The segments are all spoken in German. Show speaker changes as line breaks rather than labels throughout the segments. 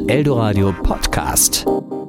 Eldoradio Podcast.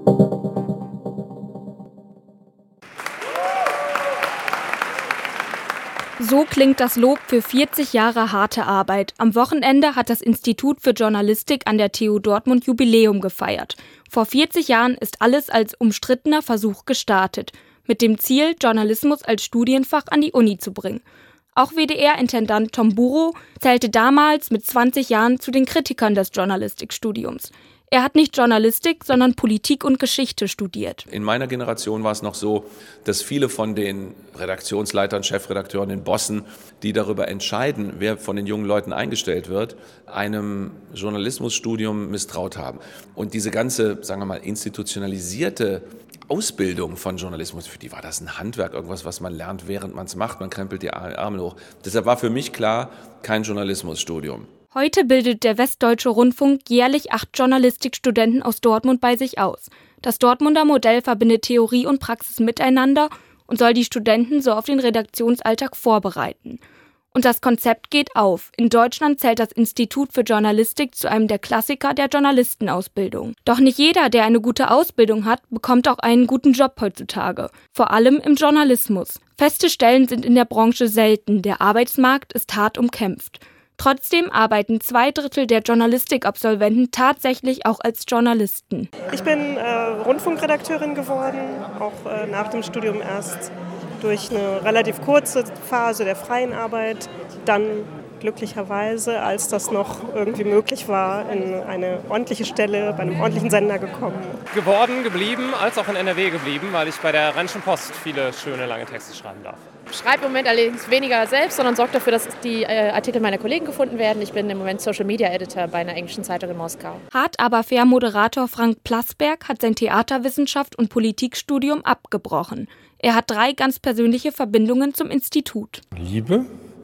So klingt das Lob für 40 Jahre harte Arbeit. Am Wochenende hat das Institut für Journalistik an der TU Dortmund Jubiläum gefeiert. Vor 40 Jahren ist alles als umstrittener Versuch gestartet, mit dem Ziel, Journalismus als Studienfach an die Uni zu bringen. Auch WDR-Intendant Tom Burow zählte damals mit 20 Jahren zu den Kritikern des Journalistikstudiums. Er hat nicht Journalistik, sondern Politik und Geschichte studiert.
In meiner Generation war es noch so, dass viele von den Redaktionsleitern, Chefredakteuren, den Bossen, die darüber entscheiden, wer von den jungen Leuten eingestellt wird, einem Journalismusstudium misstraut haben. Und diese ganze, sagen wir mal, institutionalisierte Ausbildung von Journalismus, für die war das ein Handwerk, irgendwas, was man lernt, während man es macht. Man krempelt die Arme hoch. Deshalb war für mich klar, kein Journalismusstudium.
Heute bildet der Westdeutsche Rundfunk jährlich 8 Journalistikstudenten aus Dortmund bei sich aus. Das Dortmunder Modell verbindet Theorie und Praxis miteinander und soll die Studenten so auf den Redaktionsalltag vorbereiten. Und das Konzept geht auf. In Deutschland zählt das Institut für Journalistik zu einem der Klassiker der Journalistenausbildung. Doch nicht jeder, der eine gute Ausbildung hat, bekommt auch einen guten Job heutzutage. Vor allem im Journalismus. Feste Stellen sind in der Branche selten. Der Arbeitsmarkt ist hart umkämpft. Trotzdem arbeiten 2/3 der Journalistikabsolventen tatsächlich auch als Journalisten.
Ich bin Rundfunkredakteurin geworden, auch nach dem Studium erst durch eine relativ kurze Phase der freien Arbeit, dann glücklicherweise, als das noch irgendwie möglich war, in eine ordentliche Stelle bei einem ordentlichen Sender gekommen.
Geblieben, als auch in NRW geblieben, weil ich bei der Rheinischen Post viele schöne lange Texte schreiben darf.
Ich schreibe im Moment allerdings weniger selbst, sondern sorge dafür, dass die Artikel meiner Kollegen gefunden werden. Ich bin im Moment Social Media Editor bei einer englischen Zeitung in Moskau.
Hart aber fair Moderator Frank Plasberg hat sein Theaterwissenschaft und Politikstudium abgebrochen. Er hat 3 ganz persönliche Verbindungen zum Institut.
Liebe,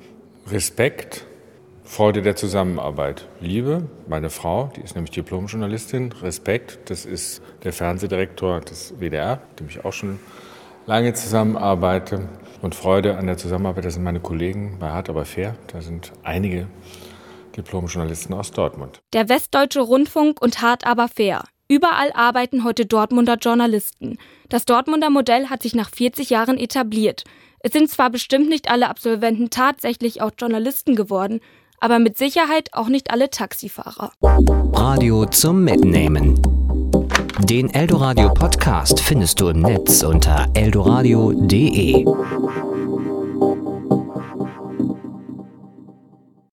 Respekt, Freude der Zusammenarbeit. Liebe, meine Frau, die ist nämlich Diplomjournalistin. Respekt, das ist der Fernsehdirektor des WDR, mit dem ich auch schon lange zusammenarbeite. Und Freude an der Zusammenarbeit, das sind meine Kollegen bei Hart aber fair. Da sind einige Diplomjournalisten aus Dortmund.
Der Westdeutsche Rundfunk und Hart aber fair. Überall arbeiten heute Dortmunder Journalisten. Das Dortmunder Modell hat sich nach 40 Jahren etabliert. Es sind zwar bestimmt nicht alle Absolventen tatsächlich auch Journalisten geworden, aber mit Sicherheit auch nicht alle Taxifahrer.
Radio zum Mitnehmen. Den Eldoradio Podcast findest du im Netz unter eldoradio.de.